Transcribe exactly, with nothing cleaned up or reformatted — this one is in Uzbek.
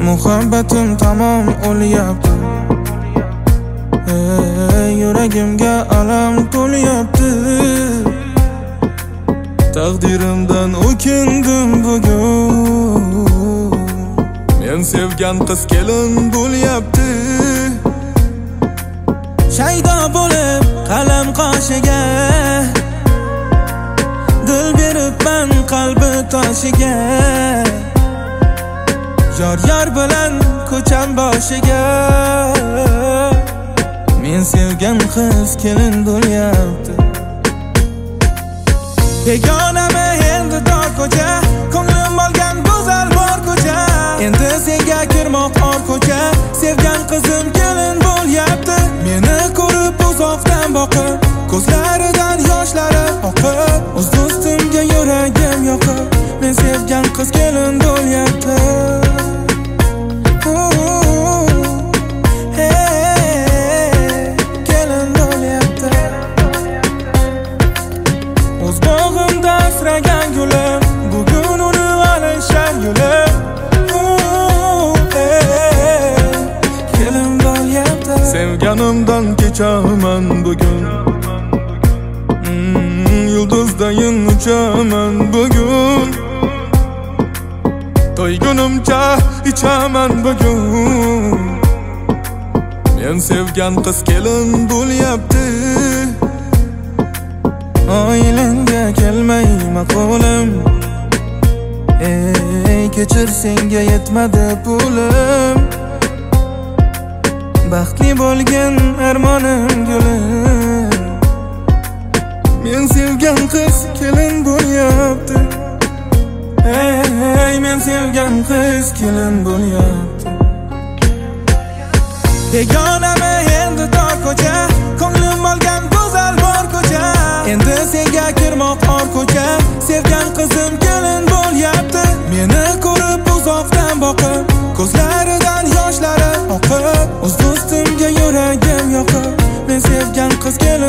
Muhabbatim tamom o'lyapti. Ey, yuragimga alam to'lyapti. Taqdirimdan o'kindim bugun. Men sevgan qiz kelin bo'lyapti. Shaydo bo'lib qalam qoshiga, dil beribman qalbi toshiga. Yor yor bilan ko'cham boshiga. Men sevgan qiz kelin bo'lyapti. Begonami endi tor ko'cha, ko'nglim olgan go'zal bor ko'cha. Endi senga kirmoq or ko'cha, sevgan qizim kelin bo'lyapti. Meni ko'rib uzoqdan boqib, ko'zlaridan yoshlari oqib, o'z do'stimga yuragim yoqib, men sevgan qiz kelin bo'lyapti. O'z bog'imda asragan gulim, bugun uni alishar yulim. Kelin bo'lyapti. Sevganimdan kechaman bugun, mm, yulduzdayin uchaman bugun. To'ygunimcha ichaman bugun. Men sevgan qiz kelin bo'lyapti. Oilangga kelmay maqolim, ey kechir senga yetmadi pulim. Baxtli bo'lgan armonim gulim, men sevgan qiz kelin bo'lyapti. Ey, men sevgan qiz kelin bo'lyapti. Begonami endi tor ko'cha, ko'nglim olgan go'zal bor ko'cha. Endi senga kirmoq or ko'cha, sevgan qizim kelin bo'lyapti. Meni ko'rib uzoqdan boqib, ko'zlaridan yoshlari oqib, o'z do'stimga yuragim yoqib, men sevgan qiz kelin